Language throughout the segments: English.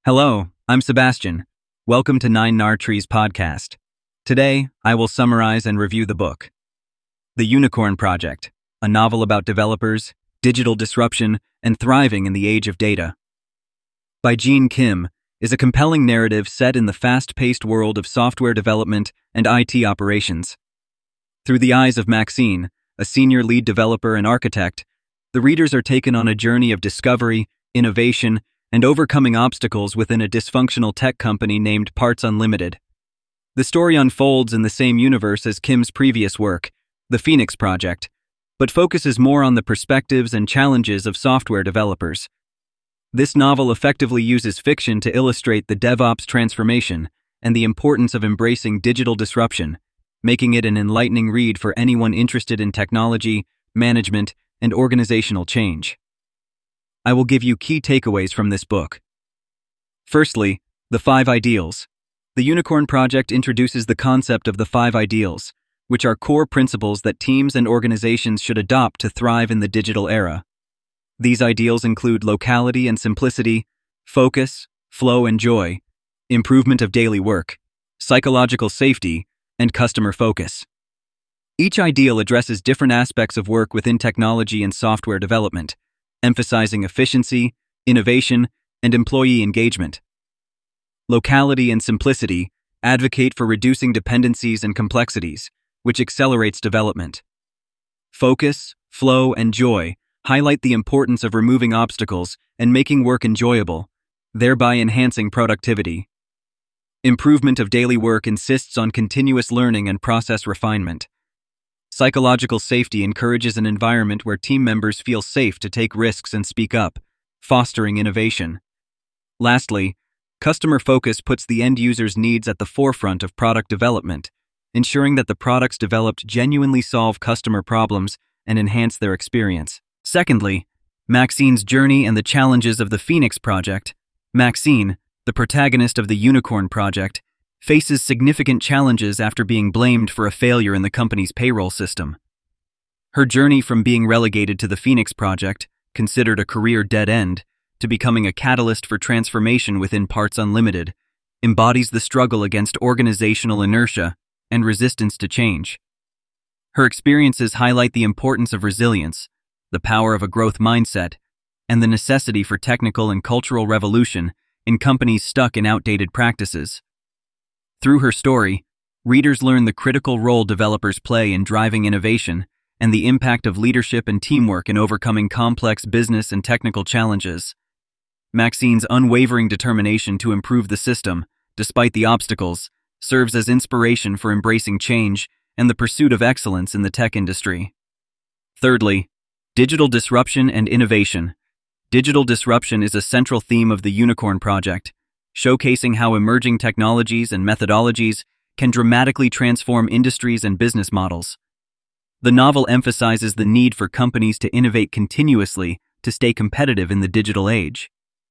Hello, I'm Sebastian. Welcome to Nine Nar Trees podcast. Today, I will summarize and review the book, The Unicorn Project, a novel about developers, digital disruption, and thriving in the age of data. By Gene Kim, is a compelling narrative set in the fast-paced world of software development and IT operations. Through the eyes of Maxine, a senior lead developer and architect, the readers are taken on a journey of discovery, innovation, and overcoming obstacles within a dysfunctional tech company named Parts Unlimited. The story unfolds in the same universe as Kim's previous work, The Phoenix Project, but focuses more on the perspectives and challenges of software developers. This novel effectively uses fiction to illustrate the DevOps transformation and the importance of embracing digital disruption, making it an enlightening read for anyone interested in technology, management, and organizational change. I will give you key takeaways from this book. Firstly, the 5 ideals. The Unicorn Project introduces the concept of the 5 ideals, which are core principles that teams and organizations should adopt to thrive in the digital era. These ideals include locality and simplicity, focus, flow and joy, improvement of daily work, psychological safety, and customer focus. Each ideal addresses different aspects of work within technology and software development, emphasizing efficiency, innovation, and employee engagement. Locality and simplicity advocate for reducing dependencies and complexities, which accelerates development. Focus, flow, and joy highlight the importance of removing obstacles and making work enjoyable, thereby enhancing productivity. Improvement of daily work insists on continuous learning and process refinement. Psychological safety encourages an environment where team members feel safe to take risks and speak up, fostering innovation. Lastly, customer focus puts the end user's needs at the forefront of product development, ensuring that the products developed genuinely solve customer problems and enhance their experience. Secondly, Maxine's journey and the challenges of the Phoenix Project. Maxine, the protagonist of the Unicorn Project, faces significant challenges after being blamed for a failure in the company's payroll system. Her journey from being relegated to the Phoenix Project, considered a career dead end, to becoming a catalyst for transformation within Parts Unlimited, embodies the struggle against organizational inertia and resistance to change. Her experiences highlight the importance of resilience, the power of a growth mindset, and the necessity for technical and cultural revolution in companies stuck in outdated practices. Through her story, readers learn the critical role developers play in driving innovation and the impact of leadership and teamwork in overcoming complex business and technical challenges. Maxine's unwavering determination to improve the system, despite the obstacles, serves as inspiration for embracing change and the pursuit of excellence in the tech industry. Thirdly, digital disruption and innovation. Digital disruption is a central theme of the Unicorn Project, showcasing how emerging technologies and methodologies can dramatically transform industries and business models. The novel emphasizes the need for companies to innovate continuously to stay competitive in the digital age.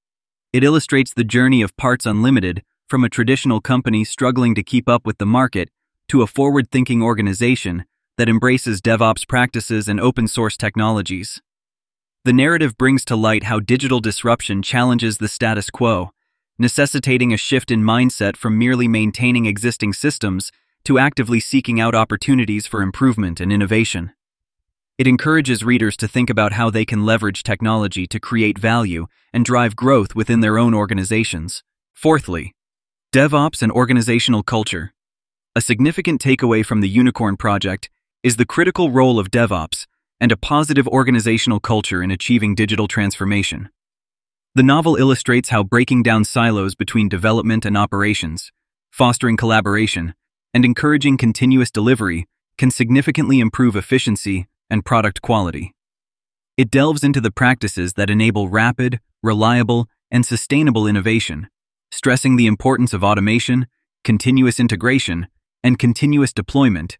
It illustrates the journey of Parts Unlimited from a traditional company struggling to keep up with the market to a forward-thinking organization that embraces DevOps practices and open-source technologies. The narrative brings to light how digital disruption challenges the status quo, necessitating a shift in mindset from merely maintaining existing systems to actively seeking out opportunities for improvement and innovation. It encourages readers to think about how they can leverage technology to create value and drive growth within their own organizations. Fourthly, DevOps and organizational culture. A significant takeaway from the Unicorn Project is the critical role of DevOps and a positive organizational culture in achieving digital transformation. The novel illustrates how breaking down silos between development and operations, fostering collaboration, and encouraging continuous delivery can significantly improve efficiency and product quality. It delves into the practices that enable rapid, reliable, and sustainable innovation, stressing the importance of automation, continuous integration, and continuous deployment,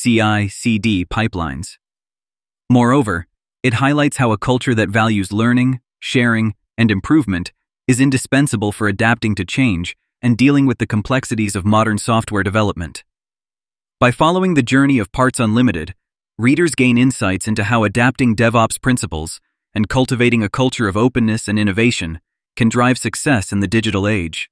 CI/CD pipelines. Moreover, it highlights how a culture that values learning, sharing, and improvement is indispensable for adapting to change and dealing with the complexities of modern software development. By following the journey of Parts Unlimited, readers gain insights into how adapting DevOps principles and cultivating a culture of openness and innovation can drive success in the digital age.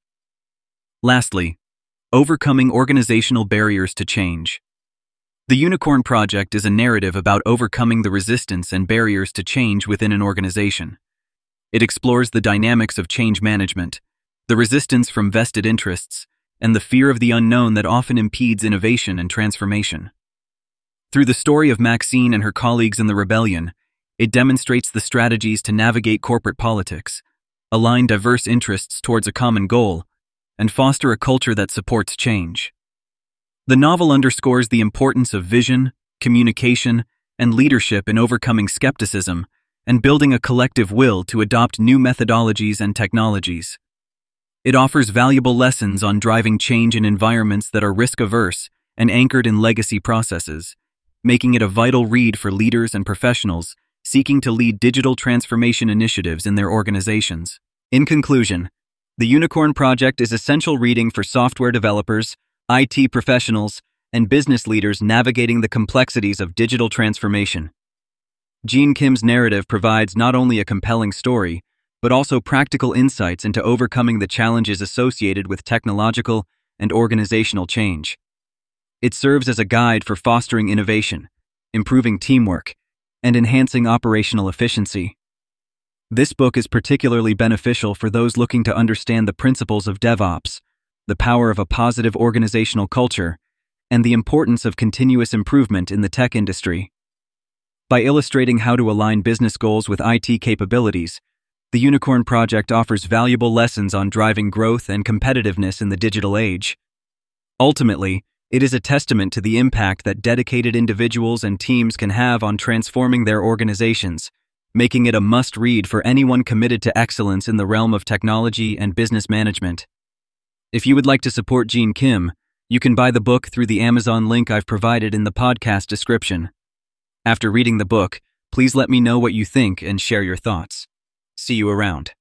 Lastly, overcoming organizational barriers to change. The Unicorn Project is a narrative about overcoming the resistance and barriers to change within an organization. It explores the dynamics of change management, the resistance from vested interests, and the fear of the unknown that often impedes innovation and transformation. Through the story of Maxine and her colleagues in the rebellion, it demonstrates the strategies to navigate corporate politics, align diverse interests towards a common goal, and foster a culture that supports change. The novel underscores the importance of vision, communication, and leadership in overcoming skepticism and building a collective will to adopt new methodologies and technologies. It offers valuable lessons on driving change in environments that are risk-averse and anchored in legacy processes, making it a vital read for leaders and professionals seeking to lead digital transformation initiatives in their organizations. In conclusion, The Unicorn Project is essential reading for software developers, IT professionals, and business leaders navigating the complexities of digital transformation. Gene Kim's narrative provides not only a compelling story, but also practical insights into overcoming the challenges associated with technological and organizational change. It serves as a guide for fostering innovation, improving teamwork, and enhancing operational efficiency. This book is particularly beneficial for those looking to understand the principles of DevOps, the power of a positive organizational culture, and the importance of continuous improvement in the tech industry. By illustrating how to align business goals with IT capabilities, the Unicorn Project offers valuable lessons on driving growth and competitiveness in the digital age. Ultimately, it is a testament to the impact that dedicated individuals and teams can have on transforming their organizations, making it a must-read for anyone committed to excellence in the realm of technology and business management. If you would like to support Gene Kim, you can buy the book through the Amazon link I've provided in the podcast description. After reading the book, please let me know what you think and share your thoughts. See you around.